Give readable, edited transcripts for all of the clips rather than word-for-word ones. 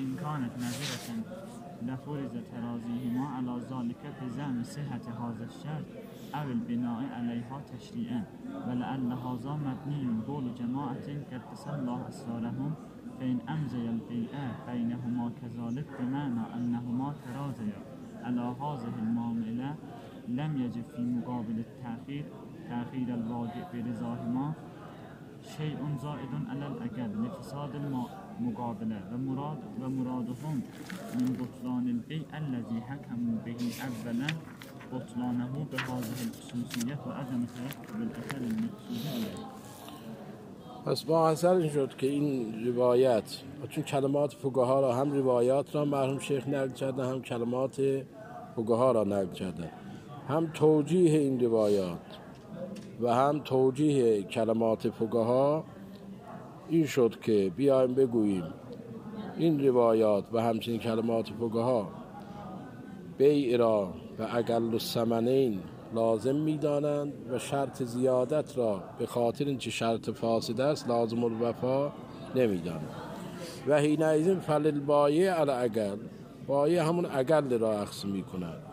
فإن كانت نظرة لفرض تراضيهما على ذلك بزعم صحة هذا الشرط أو البناء عليها تشريعا، ولعل هذا مبني قول جماعة قدس الله أسرارهم، فإن أمضي البيع بينهما كذلك بمعنى أنهما تراضيا على هذه المعاملة لم يجب في مقابل تأخير الواقع برضاهما شيء زائد على الأقل لفساد المقابلة، ومرادهم من بطلان البيع الذي حكموا به أولا بطلانه بهذه الخصوصیت و عدم ترتب الأثر المقصود إليه. پس با اثر این شد که این روایت، چون کلمات فقها را هم روایات را مرحوم شیخ نقل کردن، هم کلمات فقها را نقل کردن، هم توجیه این روایات و هم توجیه کلمات فقها این شد که بیایم بگوییم این روایات و همچنین کلمات فقها بیع را و اقل الثمنین لازم می‌دانند و شرط زیادت را به خاطر اینکه شرط فاسد است لازم الوفا نمی‌دانند. و حینئذ فللبایع علی اقل، بایع همون اقل را اخذ می‌کند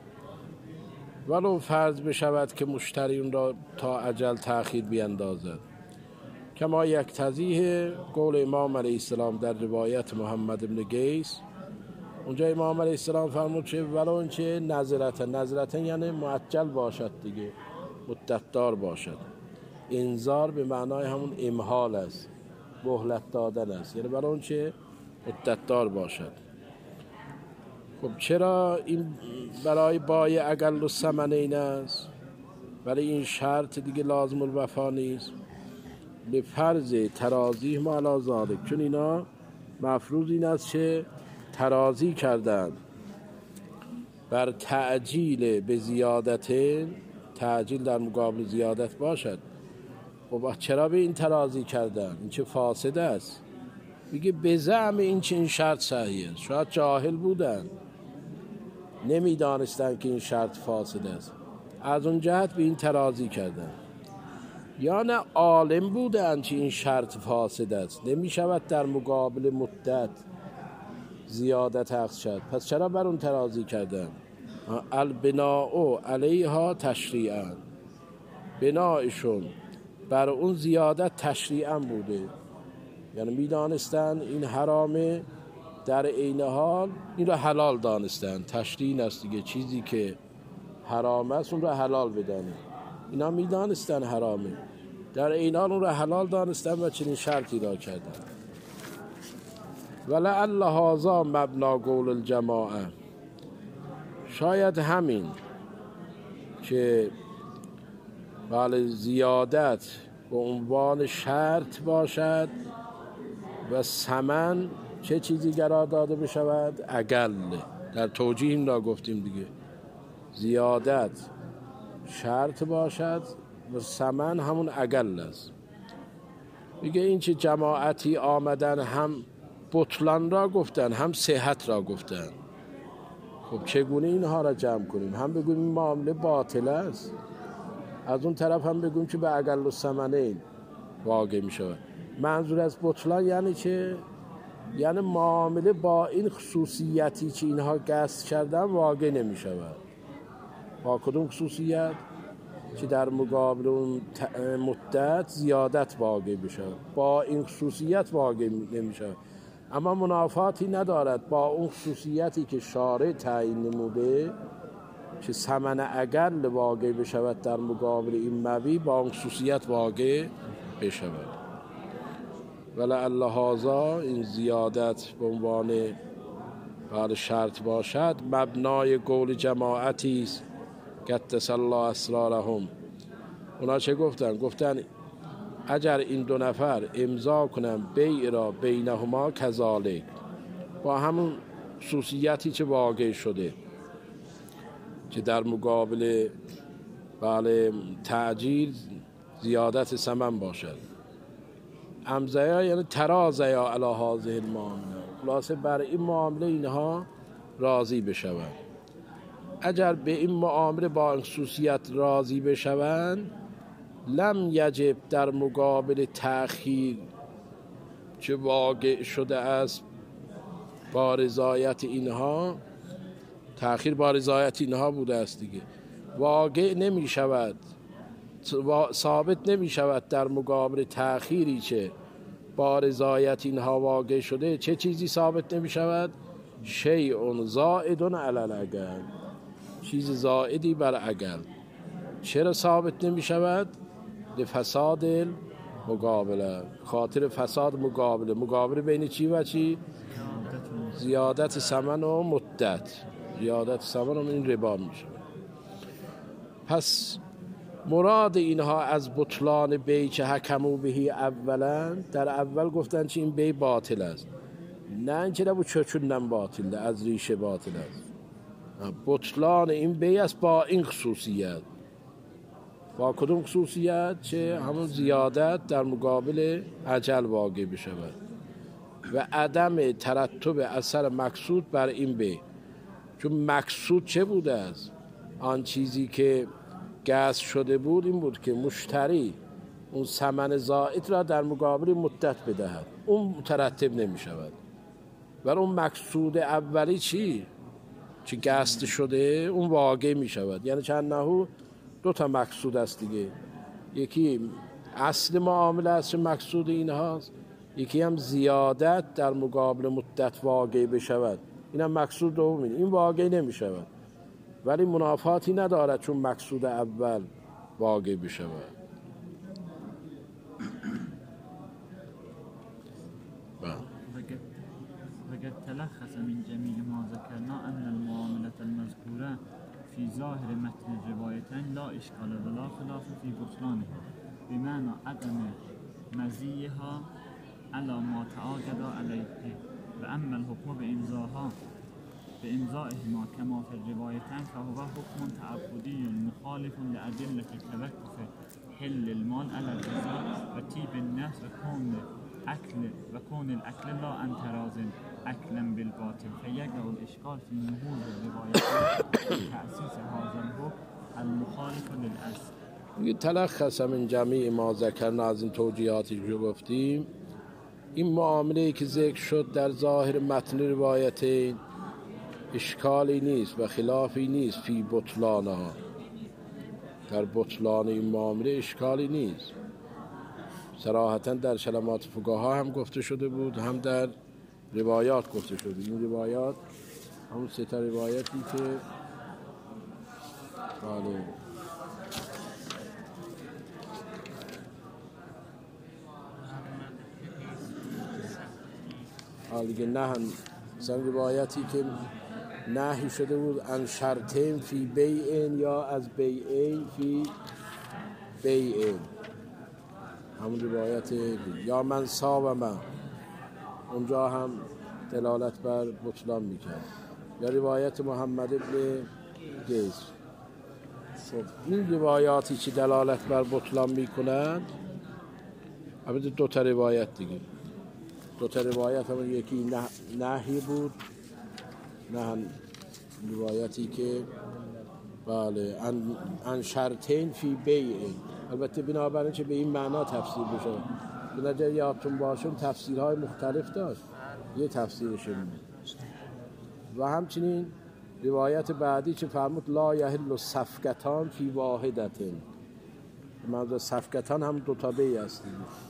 ولو فرض بشود که مشتری اون را تا اجل تأخیر بیندازد، کما یقتضیه قول امام علیه السلام در روایت محمد بن قیس. اونجا امام علیه السلام فرمود که ولو اینکه نظرتن یعنی معجل باشد دیگه، مدتدار باشد. انذار به معنای همون امهال است، مهلت دادن است، یعنی ولو اینکه مدتدار باشد. خب چرا این برای بایع اقل الثمنین است ولی این شرط دیگه لازم الوفا نیست؟ به فرض ترازیه ما علی ذالک، چون اینا مفروض این است که ترازی کردن بر تعجیل به زیادت، تعجیل در مقابل زیادت باشد. خب چرا به این ترازی کردن؟ این چه فاسد است؟ میگه به زعم این چه این شرط صحیح است. شاید جاهل بودن، نمیدانستن که این شرط فاسد است، از اون جهت به این ترازی کردن. یا نه عالم بودن که این شرط فاسد است، نمیشود در مقابل مدت زیادت اخذ شد، پس چرا بر اون ترازی کردن؟ البناء علیها تشریعا، بنایشون بر اون زیادت تشریعا بوده، یعنی میدانستن این حرامه، در عین حال این را حلال دانستن. تشریع است دیگه، چیزی که حرام است اون را حلال بدانه. اینا میدانستن حرامه، در عین حال اون را حلال دانستن و چنین شرطی را کردن. ولعل هذا مبنا قول الجماعه، شاید همین که بله زیادت به عنوان شرط باشد و ثمن چه چیزی قرار داده بشود؟ اقل. در توجیه این را گفتیم دیگه، زیادت شرط باشد و ثمن همون اقل است. میگه این چه جماعتی آمدن هم بطلان را گفتن هم صحت را گفتن. خب چگونه اینها را جمع کنیم؟ هم بگویم این معامله باطل است، از اون طرف هم بگویم که به اقل الثمنین واقع می شود. منظور از بطلان یعنی چه؟ یعنی معامله با این خصوصیتی که اینها قصد کردن واقع نمی شود. با کدوم خصوصیت؟ که در مقابل اون مدت زیادت واقع بشه، با این خصوصیت واقع نمی شود. اما منافاتی ندارد با اون خصوصیتی که شارع تعیین نموده که ثمن اقل واقع بشود در مقابل این مبیع، با اون خصوصیت واقع بشود. ولعل هذا، این زیادت به عنوان بعد شرط باشد، مبنای قول جماعتی است قدس الله اسرارهم. اونا چه گفتن؟ گفتن اگر این دو نفر امضا کنن بیع را بینهما کذالک، با همون خصوصیتی که واقع شده که در مقابل بله تعجیل زیادت ثمن باشد. امضا یعنی تراضیا علی هذه المعامله، خلاصه بر این معامله اینها راضی بشوند. اگر به این معامله با خصوصیت راضی بشوند، لم یجب در مقابل تأخیر که واقع شده است با رضایت اینها، تأخیر با رضایت اینها بوده است دیگه، واقع نمی شود، ثابت نمی شود در مقابل تأخیری که با رضایت اینها واقع شده. چه چیزی ثابت نمی شود؟ شیء زائد علی الاجل، چیز زائدی بر اجل. چرا ثابت نمی شود؟ لفساد مقابله، خاطر فساد مقابله. مقابله بین چی و چی؟ زیادت ثمن و مدت. زیادت ثمن و این ربا می شود. پس مراد اینها از بطلان بی که حکمو بهی اولا، در اول گفتن که این بی باطل است، نه اینکه نبود چون باطل، از ریشه باطل است. بطلان این بی است با این خصوصیت. با کدوم خصوصیت؟ چه همون زیادت در مقابل اجل واقع بشود و عدم ترتب اثر مقصود بر این بی. چون مقصود چه بوده است؟ آن چیزی که گس شده بود این بود که مشتری اون ثمن زائد را در مقابل مدت بدهد، اون مترتب نمی شود. و اون مقصود اولی چی؟ چی گست شده اون واقع می شود. یعنی چند نهو دو تا مقصود است دیگه، یکی اصل معامله است مقصود این هاست، یکی هم زیادت در مقابل مدت واقع بشود، این هم مقصود دومی. این واقع نمی شود ولی منافاتی ندارد چون مقصود اول واقع بشود. وقد تلخص من جميع ما ذكرنا أن المعاملة المذكورة في ظاهر متن الروايتين لا إشكال ولا خلاف في بطلانها، بمعنى عدم مزيها على ما تعاقد عليه، وأما الحكم بإمضائهما كما في الروايتين فهو حكم تعبدي مخالف لأدلة التوقف حل المال على الجزاء وطيب النفس وكون الأكل لا عن تراز أكلا بالباطل، فيقع الإشكال في نهوض الروايتين تأسيس هذا الحكم المخالف للأصل. تلخص من جميع ما ذکرنا، از این توجیهاتی که گفتیم، این معامله که ذکر شد در ظاهر متن روایتین اشکالی نیست و خلافی نیست فی بطلانها، در بطلان این معامله اشکالی نیست. صراحتا در کلمات فقها هم گفته شده بود، هم در روایات گفته شده. این روایات همون سه تا روایتی که دیگه نه هم مثلا روایتی که نهی شده بود ان شرطین فی بیعین یا از بیعین فی بیعین، همون روایت یا من صابم، اونجا هم دلالت بر بطلان میکرد. یا روایت محمد ابن قیس. این روایاتی که دلالت بر بطلان میکنند، البته دو تا روایت دیگه، دو تا روایت هم، یکی نهی بود، نه روایتی که بله ان شرطین فی بیعین، البته بنابراین که به این معنا تفسیر بشه. به نظر یادتون باشه تفسیرهای مختلف داشت، یه تفسیرشون و همچنین روایت بعدی که فرمود لا یحل صفقتان فی واحدتین، منظور صفقتان هم دو تا بیع است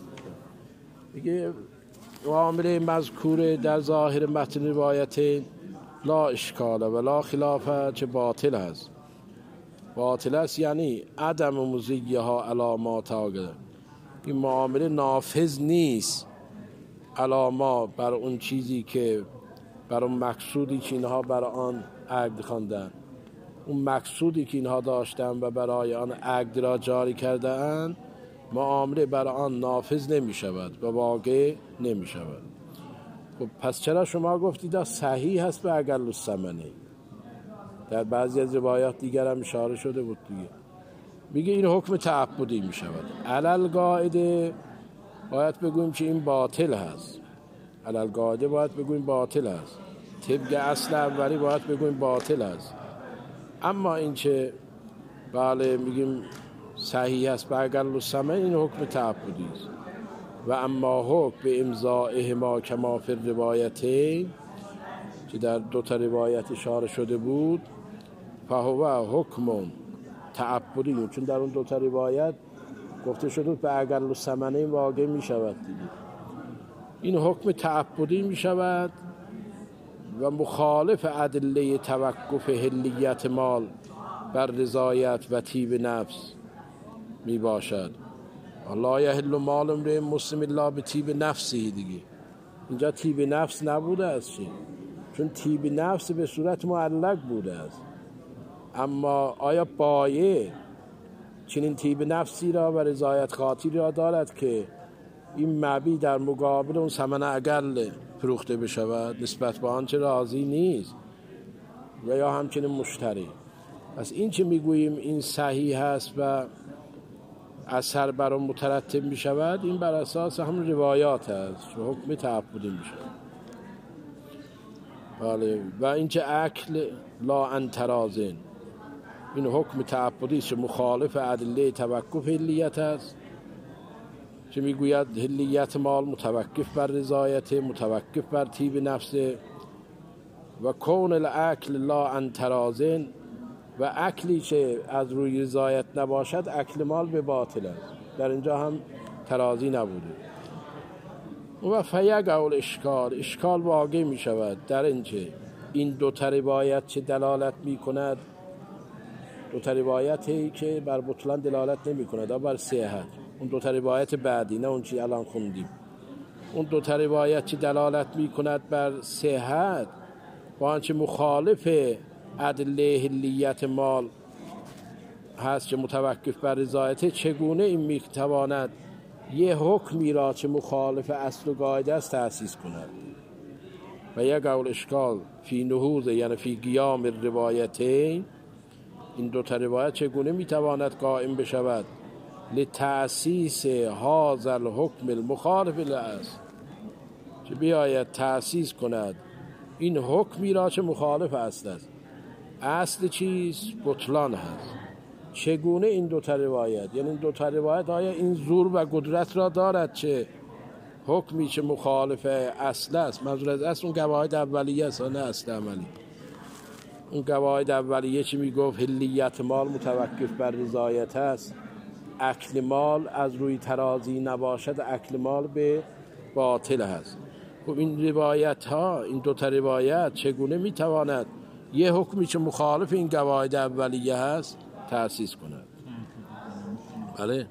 دیگه. معامله مذکور در ظاهر متن روایتین لا اشکال ولا خلاف، چه باطل است. باطل است یعنی عدم مزیه ها علامات آگه، این معامله نافذ نیست علامات بر اون چیزی که بر اون مقصودی که اینها بر آن عقد خواندن، اون مقصودی که اینها داشتن و برای آن عقد را جاری کردن، معامله بر آن نافذ نمی شود و واقع نمی شود. خب پس چرا شما گفتید صحیح هست به اقل الثمنه؟ در بعضی از روایات دیگر هم اشاره شده بود دیگه. میگه این حکم تعبدی می شود. علل قاعده باید بگویم که این باطل هست، علل قاعده باید بگویم باطل هست، طبق اصل اولی باید بگویم باطل هست. اما این که بله میگیم صحیح هست به اقل الثمن، این حکم تعبدی است. و اما حکم به امضائهما کما فی الروایتین، که در دو تا روایت اشاره شده بود، فهو حکم تعبدی، چون در اون دو تا روایت گفته شده بود به اقل الثمنین واقع می شود دیگه. این حکم تعبدی می شود و مخالف ادله توقف حلیت مال بر رضایت و طیب نفس می باشد. لا یحل مال امرئ مسلم الا بطیب نفسی دیگه. اینجا طیب نفس نبوده است چون طیب نفس به صورت معلق بوده است. اما آیا بایع چنین طیب نفسی را و رضایت خاطری را دارد که این مبیع در مقابل اون ثمن اقل فروخته بشود نسبت به آنچه راضی نیست و یا همچنین مشتری؟ پس این چه میگوییم این صحیح است و اثر بر آن مترتب می شود، این بر اساس هم روایات است و حکم تعبدی می شود. بله. و اینکه اکل لا عن تراضٍ، این حکم تعبدی است مخالف ادله توقف حلیت است که میگوید حلیت مال متوقف بر رضایت، متوقف بر طیب نفس. و کون الاکل لا عن تراضٍ، و اکلی که از روی رضایت نباشد اکل مال به باطل است. در اینجا هم ترازی نبوده. و فیقع الاشکال، اشکال واقع می شود در اینکه این دو تا روایت چه دلالت می کند، دو تا روایتی که بر بطلان دلالت نمی کند بر صحت. اون دو تا روایت بعدی، نه اون چی الان خوندیم. اون دو تا روایت چه دلالت می کند بر صحت با آنچه مخالف ادله حلیت مال هست که متوقف بر رضایت، چگونه این میتواند یه حکمی را که مخالف اصل و قاعده است تأسیس کند؟ و یک قول اشکال فی نهوض، یعنی فی قیام الروایتین، این دو تا روایت چگونه میتواند قائم بشود لتأسیس هذا الحکم المخالف للاصل، که بیاید تأسیس کند این حکمی را که مخالف اصل است. اصل چیست؟ بطلان هست. چگونه این دو تا روایت، یعنی این دو تا روایت آیا این زور و قدرت را دارد چه حکمی که مخالف اصل است، منظور از اصل اون قواعد اولیه است نه اصل عملی. اون قواعد اولیه چی میگفت؟ حلیت مال متوقف بر رضایت است، اکل مال از روی ترازی نباشد اکل مال به باطل هست. خب این روایت ها، این دو تا روایت چگونه میتواند یه حکمی که مخالف این قواعد اولیه هست تأسیس کند؟ بله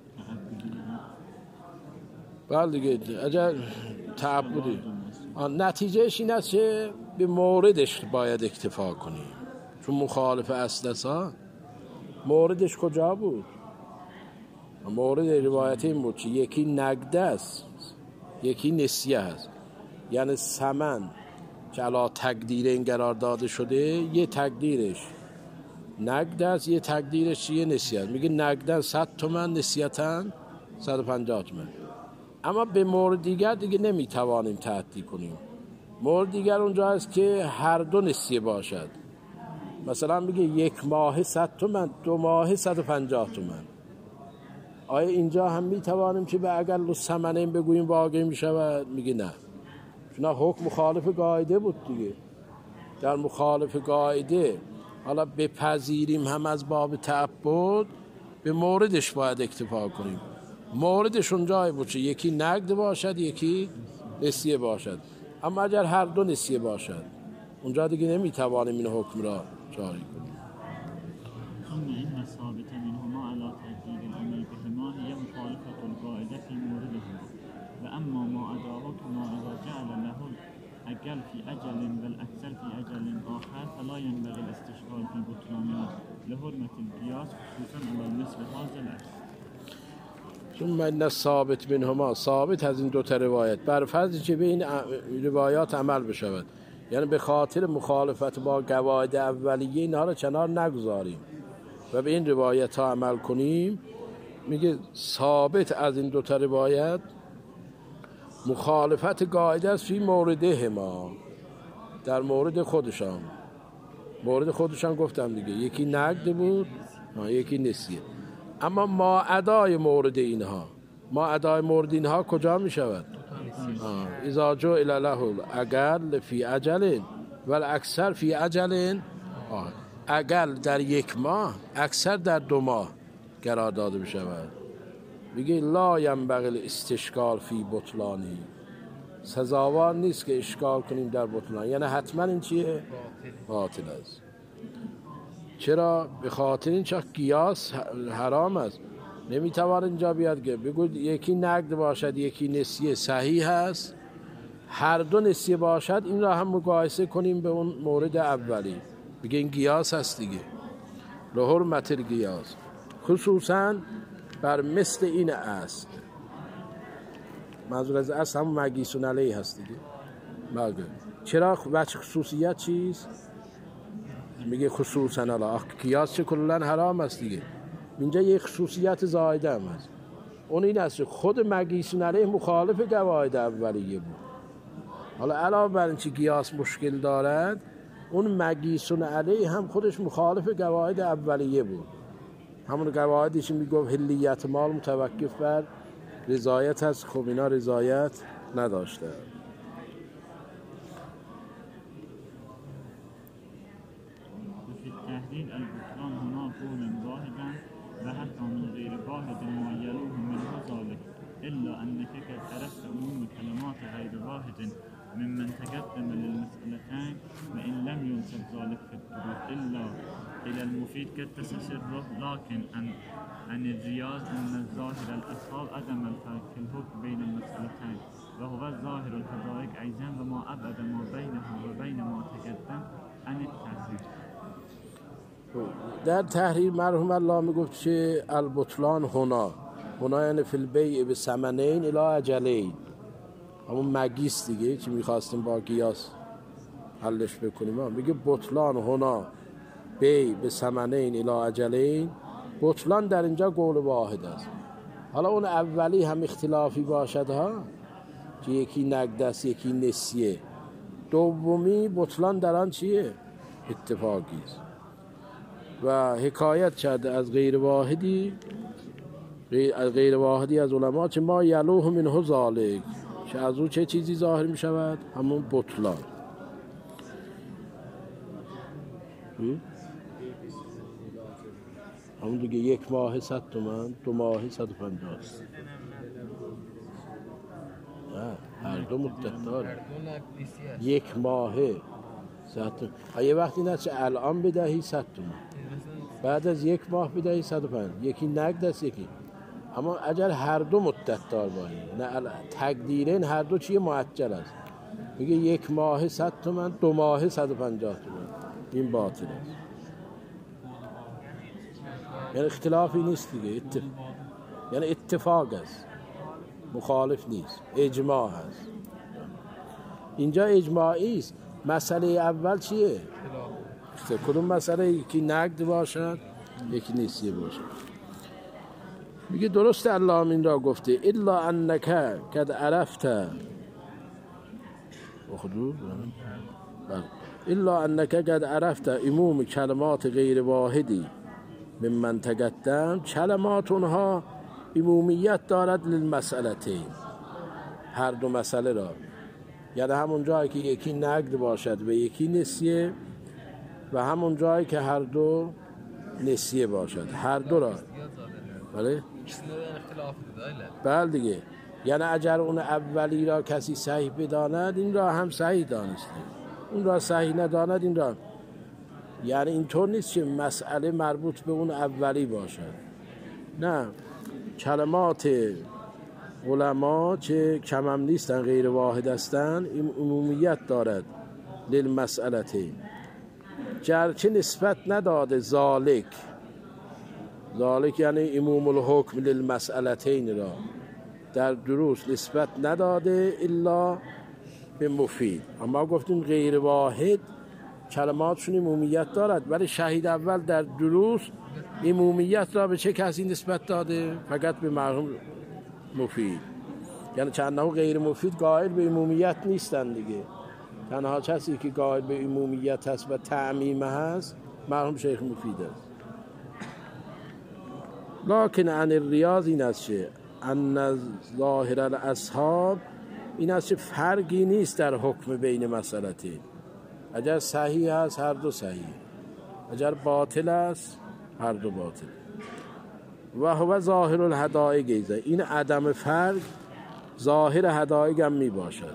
بله دیگه. اگر تعبدی نتیجهش این است که به موردش باید اکتفا کنیم، چون مخالف اصل ها. موردش کجا بود؟ مورد روایت این بود که یکی نقد است یکی نسیه است. یعنی ثمن که علا تقدیر این قرار داده شده، یه تقدیرش نقد است، یه تقدیرش یه نسیه است. میگه نقدن 100 تومن، نسیتن 150 تومن. اما به مورد دیگر دیگه نمیتوانیم تعدی کنیم. مورد دیگر اونجا است که هر دو نسیه باشد. مثلا میگه یک ماه 100 تومن، 2 ماه 150 تومن. آیا اینجا هم میتوانیم که به اقل الثمنین بگوییم واقع میشود؟ میگه نه، چون حکم مخالف قاعده بود دیگه. در مخالف قاعده حالا بپذیریم هم از باب تعبد، به موردش باید اکتفا کنیم. موردش اونجای بود که یکی نقد باشد یکی نسیه باشد. اما اگر هر دو نسیه باشد اونجا دیگه نمیتوانیم این حکم را جاری کنیم. ثم این ثابت منهما علی تجدید العمل بهما هي مخالفة القاعدة في موردهما و اما ما عداه كما اذا جعل له الاجل في اجل والاكثر في اجل آخر فلا ينبغي الاستشكال في بطلانها لحرمة القياس خصوصا على مثل هذا الاصل. ثم این ثابت منهما، ثابت از این دو تا روایت بر فرض که به این روایات عمل بشود، یعنی به خاطر مخالفت با قواعد اولیه اینها را کنار نگذاریم و به این روایت ها عمل کنیم. میگه ثابت از این دو تا روایت مخالفت قاعده است فی مورده ما، در مورد خودشان. مورد خودشان گفتم دیگه، یکی نقد بود یکی نسیه. اما ما ادای مورد اینها، ما ادای مورد اینها کجا می شود؟ اذا جعل له الاجل فی اجل ولی اکثر فی عجل اقل در 1 ماه، اکثر در 2 ماه قرار داده بشود. میگه لا ینبغی الاستشکال فی بطلانی، سزاوار نیست که اشکال کنیم در بطلان، یعنی حتما این چیه؟ باطل است. چرا؟ به خاطر این چه قیاس حرام است. نمیتوان اینجا بیاد که بگو یکی نقد باشد یکی نسیه صحیح است، هر دو نسیه باشد این را هم مقایسه کنیم به اون مورد اولی. بگه این قیاس هست دیگه، لحرمت القیاس، خصوصا بر مثل این است. منظور از اصل هم مقیسون علیه هست دیگه. مگه چرا بچه خصوصیت چیست؟ میگه خصوصا علا قیاس چه کلن حرام است دیگه. اینجا یک خصوصیت زایده هم هست، اون این است خود مقیسون علیه مخالف قواعد اولیه بود. حالا علاوه بر اینکه قیاس مشکل دارد، اون مقیسون علیه هم خودش مخالف قواعد اولیه بود. همون قواعدی که میگفت حلیت مال متوقف بر رضایت هست، خب اینا رضایت نداشته. تهدید البطلان هنا قول واحدا و حتی من غیر واحد ما یلوه منه ذلك الا انك قد عرفت عموم كلمات غیر واحد ممن تقدم للمسألتين وإن لم ينسب ذلك في الدروس إلا إلى المفيد قد تستشره، لكن عن الرياض أن الظاهر الأصحاب عدم الفرق في الحكم بين المسألتين وهو الظاهر الحقائق أيضا وما أبعد ما بينها وبين ما تقدم عن التحرير. در تحریر مرحوم الله میگفت که البطلان هنا یعنی فی البیع به ثمنین الی اجلین، همون مگیس دیگه که میخواستیم با قیاس حلش بکنیم. میگه بطلان هنا بیع به ثمنین الی اجلین، بطلان در اینجا قول واحد است. حالا اون اولی هم اختلافی باشد ها، که یکی نقد است یکی نسیه، دومی بطلان در آن چیه؟ اتفاقی است. و حکایت کرده از غیر واحدی از علما که ما یلوه منه ذالک، که از او چه چیزی ظاهر می شود؟ همون بطلان. همون دیگه 1 ماه 100 تومن، 2 ماه 150 است. هر دو مدت داره. 1 ماه 100 تومن. یه وقتی نه چه الان بدهی 100 تومن، بعد از 1 ماه بدهی 105. یکی نقد است یکی، اما اجل هر دو مدت دار باید، نه تقدیرین هر دو چیه معجل است. میگه 1 ماه 100 تومن، 2 ماه 150 تومن، این باطل است. یعنی اختلافی نیست دیگه، یعنی اتفاق است، مخالف نیست، اجماع هست. اینجا اجماعی است. مسئله اول چیه؟ کدوم مسئله؟ یکی نقد باشد یکی نسیه باشد. میگه درست الله این را گفته الا انک قد عرفت الا انک قد عرفت عموم کلمات غیر واحدی ممن تقدم، کلمات اونها عمومیت دارد للمسئلتین، هر دو مسئله را. یعنی همون جایی که یکی نقد باشد و یکی نسیه، و همون جایی که هر دو نسیه باشد، هر دو را. بله؟ بله دیگه. یعنی اگر اون اولی را کسی صحیح بداند این را هم صحیح دانسته، اون را صحیح نداند این را. یعنی اینطور نیست که مسئله مربوط به اون اولی باشد، نه. کلمات علما چه کم هم نیستن، غیر واحد هستن، این عمومیت دارد للمسئلتین، گرچه نسبت نداده ذالک یعنی عموم الحکم للمسئلتین را در دروس نسبت نداده الا به مفید. اما گفتیم غیر واحد کلماتشون عمومیت دارد، ولی شهید اول در دروس عمومیت را به چه کسی نسبت داده؟ فقط به مرحوم مفید. یعنی چندها غیر مفید قائل به عمومیت نیستن دیگه، تنها کسی که قائل به عمومیت هست و تعمیم هست مرحوم شیخ مفید است. لکن عن الریاض این است که ان ظاهر الاصحاب این است که فرقی نیست در حکم بین مسئلتین. اگر صحیح است هر دو صحیح، اگر باطل است هر دو باطل. و هو ظاهر الهدایق، این عدم فرق ظاهر هدایق هم می باشد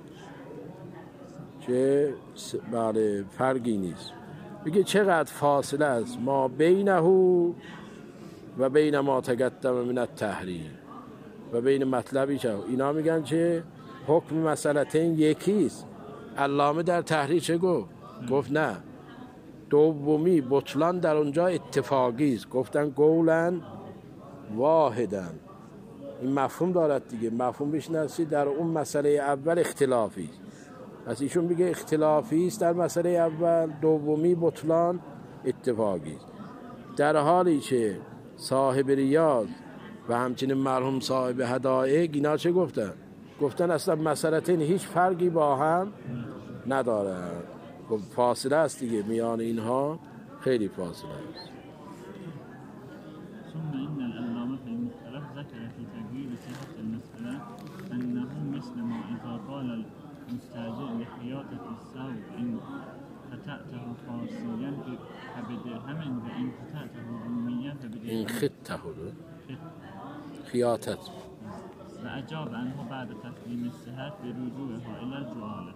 که بله فرقی نیست. میگه چقدر فاصله است ما بینه و بین ما تقدم من التحریم و بین مطلبی که اینا میگن که حکم مسئلتین یکیست. علامه در تحریر چه گفت؟ گفت نه، دومی بطلان در اونجا اتفاقی است، گفتن قولن واحدن. این مفهوم دارد دیگه، مفهوم بشناسی در اون مسئله اول اختلافی است. پس ایشون میگه اختلافی است در مسئله اول، دومی بطلان اتفاقی است. در حالی که صاحب ریاض و همچنین مرحوم صاحب هدایق اینا چه گفتن؟ گفتن اصلا مسئلتین هیچ فرقی با هم ندارن. فاصله است دیگه میان اینها، خیلی فاصله است. ثم إن العلامة المختلف ذكر في تقرير صحة المسألة أنه مثل ما إذا قال المستأجر لخياطة الثوب إن قطعته فارسيا فبدرهم وإن قطعته روميا این فبدرهم. خطه خیاطت. وأجاب عنه بعد تسليم الصحة برجوعها إلى الجعالة.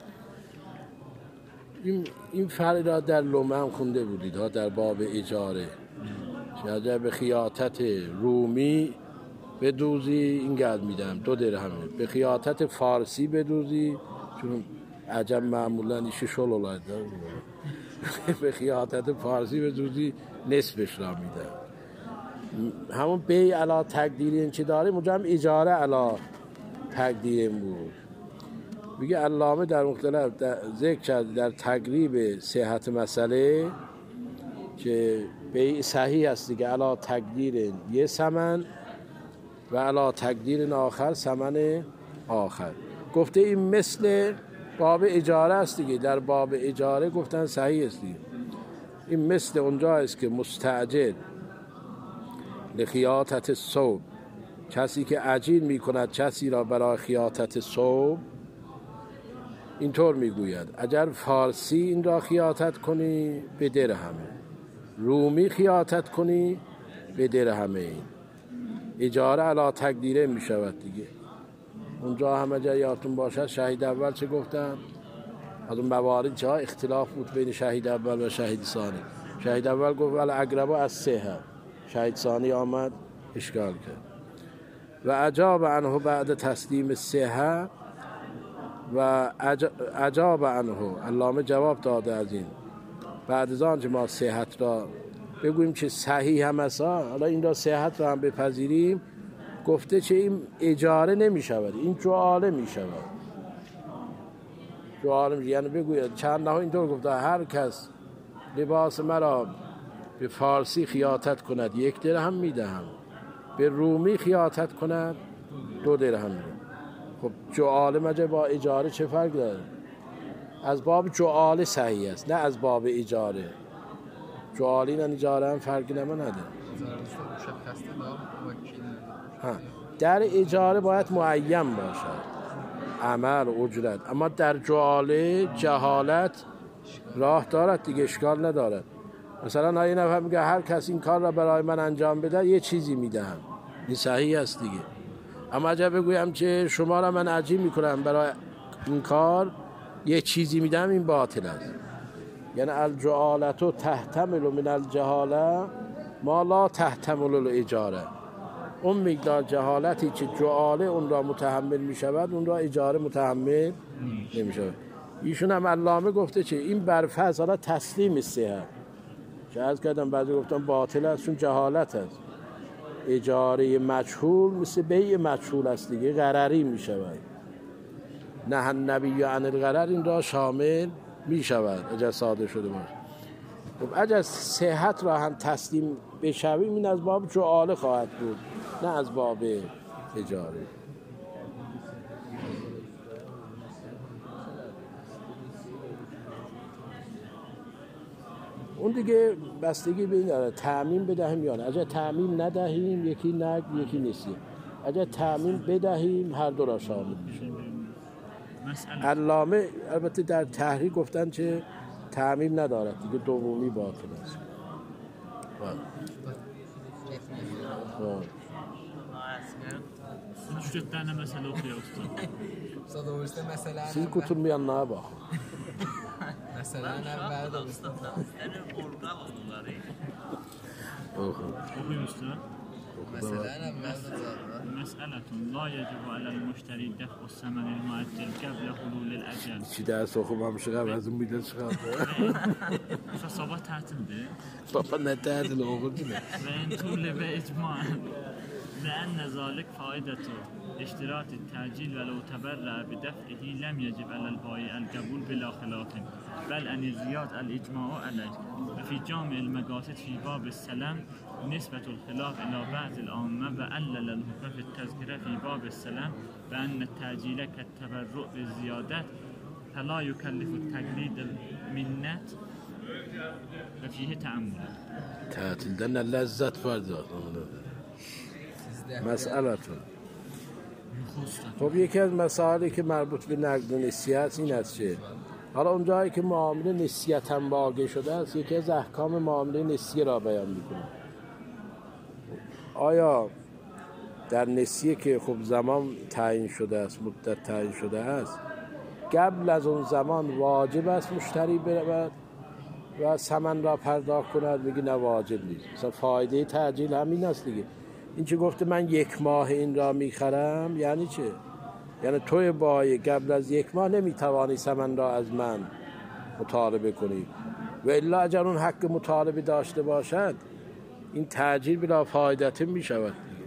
این فرق را در لومه هم خونده بودید ها، در باب اجاره. اگر به خیاطت رومی بدوزی این قدر میدم 2 درهمه، به خیاطت فارسی بدوزی، چون عجم معمولا ایش شل اولاد به خیاطت فارسی بدوزی نصفش را میدم. همون بیع علا تقدیر این چی داره، اونجا هم اجاره علا تقدیر این بود. میگه علامه در مختلف ذکر کرد در تقریب صحت مسئله که بیع صحیح است دیگه، علا تقدیر یه ثمن و علا تقدیر آخر ثمن آخر. گفته این مثل باب اجاره است دیگه، در باب اجاره گفتن صحیح است دیگه. این مثل اونجا است که مستأجر لخیاطت ثوب، کسی که اجیر می کند کسی را برای خیاطت ثوب، اینطور میگوید اگر فارسی این را خیاطت کنی به درهمه، رومی خیاطت کنی به درهمه. این اجاره علا تقدیره می شود دیگه. اونجا هم اگر یادتون باشد شهید اول چه گفتن؟ از اون موارد جا اختلاف بود بین شهید اول و شهید ثانی. شهید اول گفت ولی اقربا از صحه، شهید ثانی آمد اشکال کرد. و اجاب عنه بعد تسلیم صحه و اجاب عنه، علامه جواب داده از این بعد از آن که ما صحت را بگوییم که صحیح هم است، حالا این را صحت را هم بپذیریم، گفته که این اجاره نمی شود، این جعاله می شود. جعاله یعنی بگوید چند نها اینطور گفته هر کس لباس مرا به فارسی خیاطت کند 1 درهم میدهم، به رومی خیاطت کند 2 درهم میدهم. خب جعاله مجه با اجاره چه فرق داره؟ از باب جعاله صحیح است، نه از باب اجاره. جعالی نه اجاره هم فرقی نده. در اجاره باید معین باشد عمل و اجرت، اما در جعاله جهالت راه دارد دیگه، اشکال ندارد. مثلا یه نفر میگه هر کس این کار را برای من انجام بده یه چیزی میدهم، این صحیح است دیگه. اما اگر بگویم که شما را من اجیر میکنم برای این کار یه چیزی میدم، این باطل است. یعنی الجعالتو تحتمل من الجهاله ما لا تحتمل الاجاره. اون مقدار جهالتی که جعاله اون را متحمل میشود اون را اجاره متحمل نمیشود. ایشون هم علامه گفته که این برفرض حالا تسلیم صحت که از کردم بعضی گفتم باطل است چون جهالت است. اجاره مجهول مثل بیع مجهول است دیگه، غرری می شود. نه النبی عن الغرر این را شامل می شود اگر صادر شده باشه. خب اگر صحت را هم تسلیم بشویم این از باب جعاله خواهد بود، نه از باب اجاره. اون دیگه بستگی به این داره تعمیم بدهیم یا نه. اگر تعمیم ندهیم یکی نگ یکی نیست. اگر تعمیم بدهیم هر دو را شامل میشه. من مسئله علامه البته در تحریر گفتن که تعمیل ندارد دیگه، دومی باطل است. Şükrətlərlə məsələ oxuyaq usta. Usta doğrusu məsələn Siz qutunmayanlara bax. Məsələn əvvəl də Usta, yəni orqan onları. Oxuyun usta. məsələn əvvəl də cavab. Məsələtun la yəcəbu aləl müştəri dəf'u səmənil müəccəl qəblə hululil əcəl. İki dərs oxumamışıq, əvəzim bir də çıxardı. Usta, sabah tətildir. Baba nə dədil oxudu nə? Və entulli və icman. لأن ذلك فائدة اشتراط التعجيل ولو تبرع بدفعه لم يجب على البائع القبول بلا خلاف بل أن يزيد الإجماع عليه. وفي جامع المقاصد في باب السلام نسبة الخلاف إلى بعض العامة وعلل الحكم في التذكرة في باب السلام بأن التعجيل كالتبرع بالزيادات فلا يكلف التقليد المنة وفيه تأمل. Tətildə nə ləzzət var zaten. مسئلتون. خب یکی از مسائلی که مربوط به نقد نسیت این است که حالا اونجایی که معامله نسیت هم واقع شده است، یکی از احکام معامله نسیه را بیان میکنه. آیا در نسیه که خب زمان تعیین شده است، مدت تعیین شده است، قبل از اون زمان واجب است مشتری برود و ثمن را پرداخت کند؟ میگه نه واجب نیست. مثلا فایده تعجیل همین است دیگه. این که گفته من 1 ماه این را میخرم یعنی چه؟ یعنی توی بای قبل از 1 ماه نمیتوانی ثمن را از من مطالبه کنی و الا اگر اون حق مطالبه داشته باشد این تعجیل بلا فایدت میشود دیگه.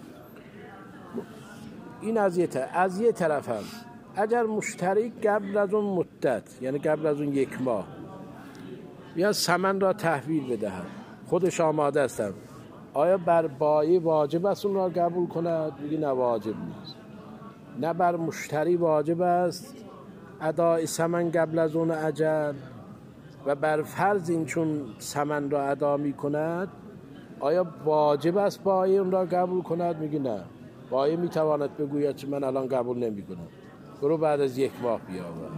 این از یه طرف هم اگر مشتری قبل از اون مدت یعنی قبل از اون 1 ماه یا ثمن را تحویل بدهد، خودش آماده است، آیا بر بایی واجب است اون را قبول کند؟ میگه نه واجب نیست. نه بر مشتری واجب است ادای ثمن قبل از اون اجل و بر فرض این چون ثمن را ادا می کند آیا واجب است بایی اون را قبول کند؟ میگه نه. بایی میتواند بگوید که من الان قبول نمی کنم، برو بعد از 1 ماه بیاور.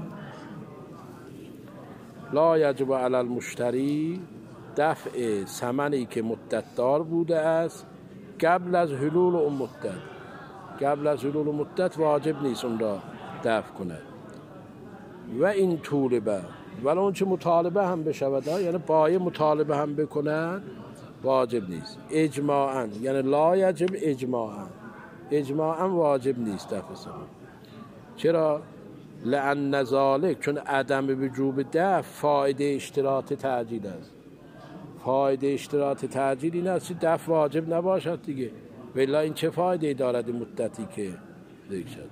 لا یجب علی المشتری دفع ثمنی که مدت دار بوده است قبل از حلول اون مدت. قبل از حلول مدت واجب نیست اون را دفع کند. و این طولبه ولی اون چه مطالبه هم بشود، یعنی بای مطالبه هم بکند واجب نیست. اجماعاً یعنی لا یجب اجماعاً واجب نیست دفع ثمن. چرا؟ لأن ذلک چون عدم وجوب دفع فایده اشتراط تعجیل است. فایده اشتراط تعجیل این است که دفع واجب نباشد دیگه، ولی این چه فایده دارد این مدتی که ذکر شد.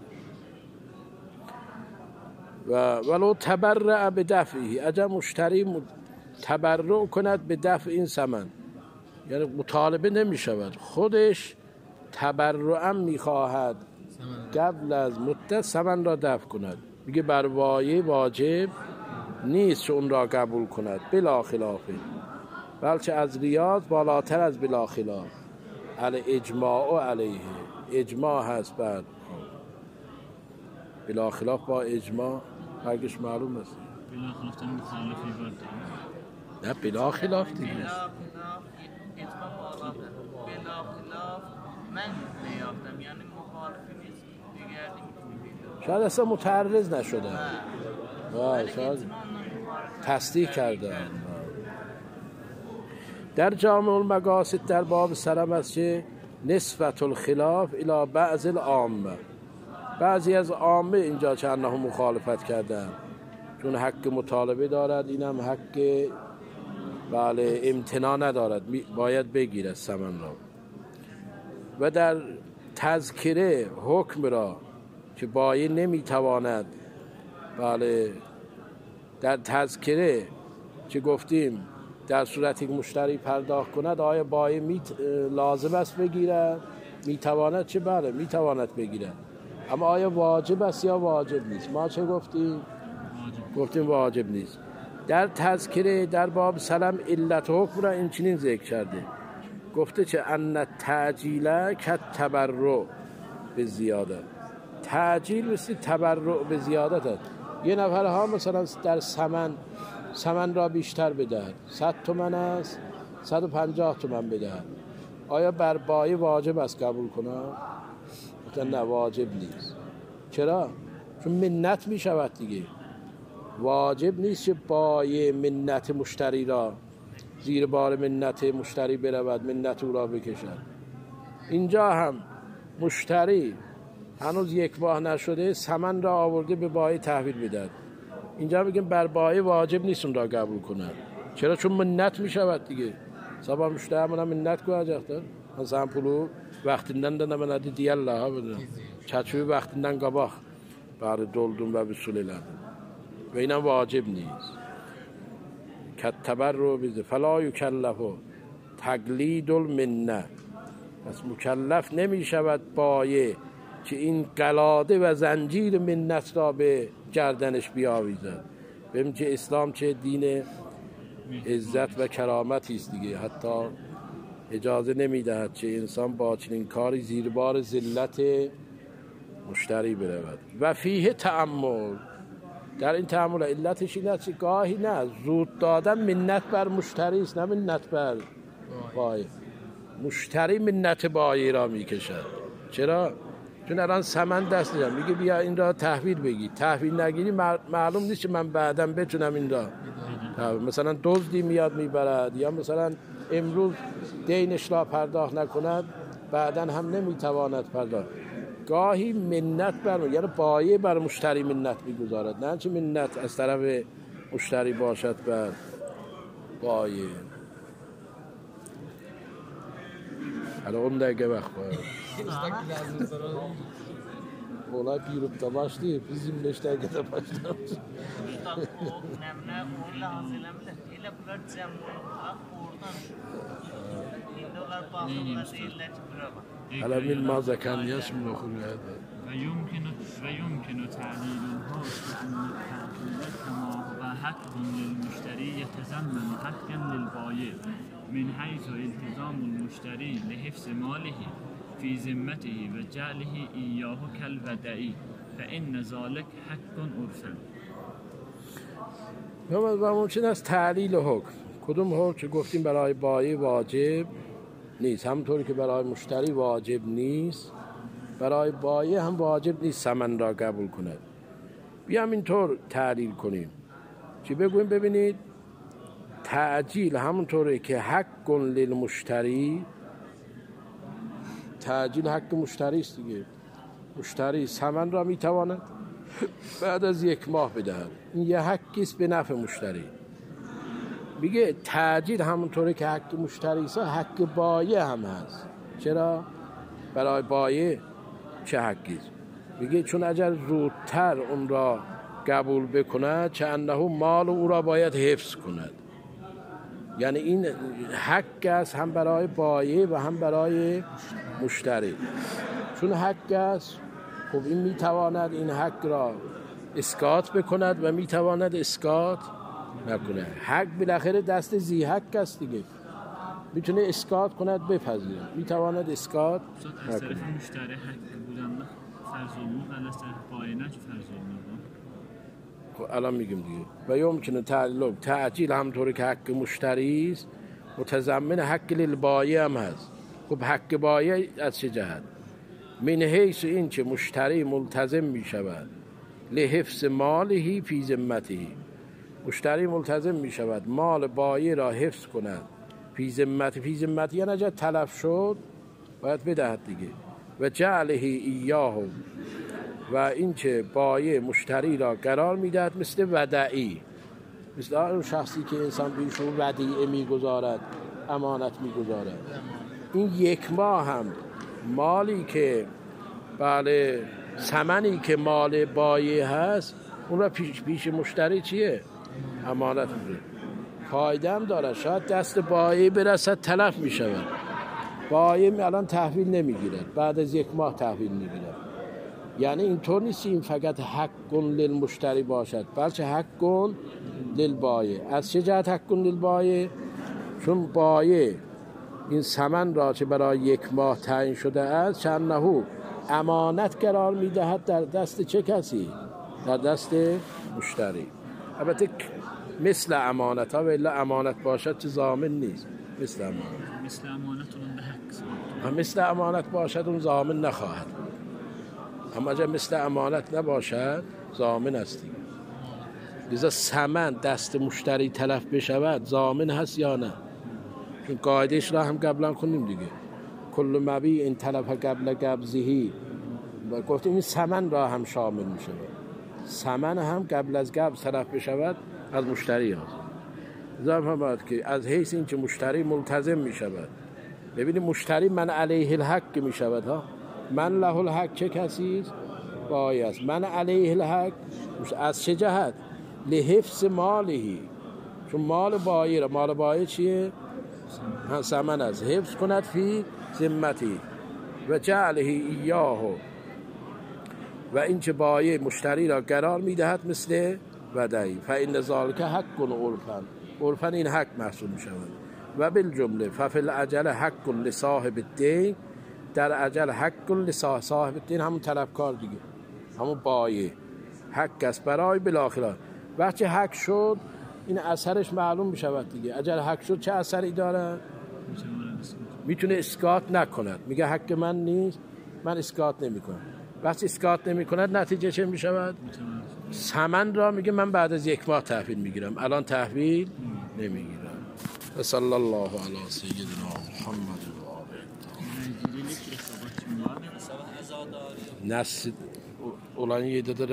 و ولو تبرع به دفعی اگر مشتری تبرع کند به دفع این ثمن یعنی مطالبه نمی شود، خودش تبرعا می خواهد قبل از مدت ثمن را دفع کند، میگه بر وایه واجب نیست اون را قبول کند بلا خلافه، بلکه از ریاض بالاتر از بلا خلاف. علی اجماع و علیه اجماع هست بعد بلا خلاف با اجماع فرقش معلوم است. بلا خلاف تا مخالفی بود. نه بلا خلاف دیگه. بلا خلاف اجماع بالاتر. بلا خلاف من نیافتم یعنی مخالفی نیست دیگه. شاید اصلا متعرض نشده. شاید تصدیق کرده. در جامع المقاصد در باب سلام است که نسبت الخلاف الى بعض العامه، بعضی از عامه اینجا چند هم مخالفت کردن چون حق مطالبه دارد، این هم حق بله امتناع ندارد، باید بگیرد ثمن را. و در تذکره حکم را که بایی نمیتواند بله در تذکره که گفتیم در صورتی که مشتری پرداخت کند آیا بایی لازم است بگیرد؟ میتواند چه؟ بله میتواند بگیرد، اما آیا واجب است یا واجب نیست؟ ما چه گفتیم؟ گفتیم واجب نیست. در تذکره در باب سلام علت حکم را این چنین ذکر کرده، گفته چه ان تعجیل کالتبرع به زیاده، تعجیل مثل تبرع به زیادت است. یه نفرها مثلا در سمن را بیشتر بدهد، 100 تومن است 150 تومن بدهد. آیا بر بایع واجب است قبول کنم؟ مثلا نه، واجب نیست. چرا؟ چون منت می شود دیگه. واجب نیست که بایع منت مشتری را زیر بار منت مشتری برود، منت او را بکشد. اینجا هم مشتری هنوز 1 ماه نشده سمن را آورده به بایع تحویل بدهد. اینجا میگیم بر بایع واجب نیست اون را قبول کنند. چرا؟ چون منت می شود دیگه. sabah müşteri minnet koyacaktır. Sen pulu vaktinden de demedi diyerler ha bunu. Çaçıyı vaktinden kabak bari doldum ve bir suleledim. Ve yine vacip neyiz. Ketteberru bizi fela yükellefu taglidul minne. پس مکلف نمی شود بایع که این قلاده و زنجیر منت را به گردنش بیاویزد. ببین که اسلام چه دین عزت و کرامتی است دیگه. حتی اجازه نمیدهد که انسان با چنین کاری زیر بار ذلت مشتری برود. و فیه تأمل، در این تأمل علتش این است که گاهی نه زود دادن منت بر مشتری است، نه منت بر بایع. مشتری منت بایع را میکشد. چرا؟ چون الان سمن دست دارم، میگه بیا این را تحویل بگی، تحویل نگیری معلوم نیست که من بعدم بتونم این را مثلا دزدی میاد میبرد، یا مثلا امروز دینش را پرداخت نکند بعدا هم نمیتواند پرداخت. گاهی منت یعنی بایع بر مشتری منت میگذارد، نه چه منت از طرف مشتری باشد بر بایع. حالا اون دیگه وقت باید olay bir yurtta başlayıp bizim leşlerge de başlamış. Hala min mazakan yasmin okur ya da. ويمكن تعليل الهوش بأن التعليل كما هو حق للمشتري يتضمن حقا للبائع من حيث التزام المشتري لحفظ ماله في ذمته وجعله إياه كالودائي فإن ذلك حق عرفا. و ممکن است تعلیل حکم. کدوم حکم که گفتیم برای بایع واجب نیست، همونطوری که برای مشتری واجب نیست برای بایع هم واجب نیست ثمن را قبول کند. بیام اینطور تعلیل کنیم که بگویم ببینید تعجیل همونطوری که حق للمشتری، تعجیل حق مشتری است دیگه. مشتری ثمن را میتواند بعد از 1 ماه بدهد، این یه حقی است به نفع مشتری. میگه تعجیل همونطوری که حق مشتری است حق بایع هم هست. چرا؟ برای بایع چه حقی است؟ میگه چون اگر زودتر اون را قبول بکند چه انه مال او را باید حفظ کند. یعنی این حق است هم برای بایع و هم برای مشتری. چون حق است خب این میتواند این حق را اسقاط بکند و میتواند اسقاط نکنه. حق بالاخره دست ذی حق است دیگه، میتونه اسقاط کند بپذیره، میتواند اسقاط نکنه. از طرف مشتری حق بودن فرض از طرف بایع نه فرض الان میگم دیگه. و یمکنه تعجیل همطوری که حق مشتری است متضمن حق للبایع هم هست. خب حق بایع از چه جهت؟ من حیث این که مشتری ملتزم میشود لحفظ ماله فی ذمته، مشتری ملتزم میشود مال بایع را حفظ کند فی ذمته. فی ذمته یعنی اگر تلف شد باید بدهد دیگه. و جعله ایاه، و این که بایع مشتری را قرار میدهد مثل ودعی، مثل اون شخصی که انسان بیشون ودیعه میگذارد، امانت میگذارد. این 1 ماه هم مالی که بله ثمنی که مال بایع هست اون را پیش مشتری چیه؟ امانت میگذارد. فایده هم داره، شاید دست بایع برسد تلف میشود، بایع الان تحویل نمیگیرد، بعد از 1 ماه تحویل میگیرد. یعنی اینطور نیست این فقط حق للمشتری باشد، بلکه حق للبایع. از چه جهت حق للبایع؟ چون بایع این ثمن را که برای 1 ماه تعیین شده است چنه امانت قرار میدهد در دست چه کسی؟ در دست مشتری. البته مثل امانت ها، ولی امانت باشد چه ضامن نیست. مثل امانت مثل امانت باشد اون ضامن نخواهد، اما اگر مثل امانت نباشد ضامن است دیگه. لذا ثمن دست مشتری تلف بشود ضامن هست یا نه؟ چون قاعدهش را هم قبلا کنیم دیگه، کل مبیع این تلف قبل قبضهی، گفتیم این ثمن را هم شامل می شود. ثمن هم قبل از قبض تلف بشود از مشتری هست. لذا هم باید که از حیث این که مشتری ملتزم می شود. ببینید مشتری من علیه الحق می شود ها. من له الحق چه کسی است؟ بایی است. من علیه الحق از چه جهت؟ لحفظ مالهی، چون مال بایی را، مال بایی چیه؟ ثمن است، حفظ کند فی ذمتی و جعله ایاه، و این که بایی مشتری را قرار میدهد مثل ودعی. فإن ذلک حق عرفا، عرفا این حق محسوب می شود. و بالجمله ففی العجل حق لصاحب الدین، در عجل حق لصاحب الدین همون طلبکار دیگه، همون بایی حق است برای بالاخره. وقتی حق شد این اثرش معلوم می شود دیگه. اگر حق شد چه اثری داره؟ میتونه اسقاط نکند، میگه حق من نیست، من اسقاط نمی کنم. وقتی اسقاط نمی کند نتیجه چه می شود؟ ثمن را میگه من بعد از 1 ماه تحویل میگیرم، الان تحویل نمیگیرم. صلی الله علی سیدنا محمد و آله. نسل olan 7'de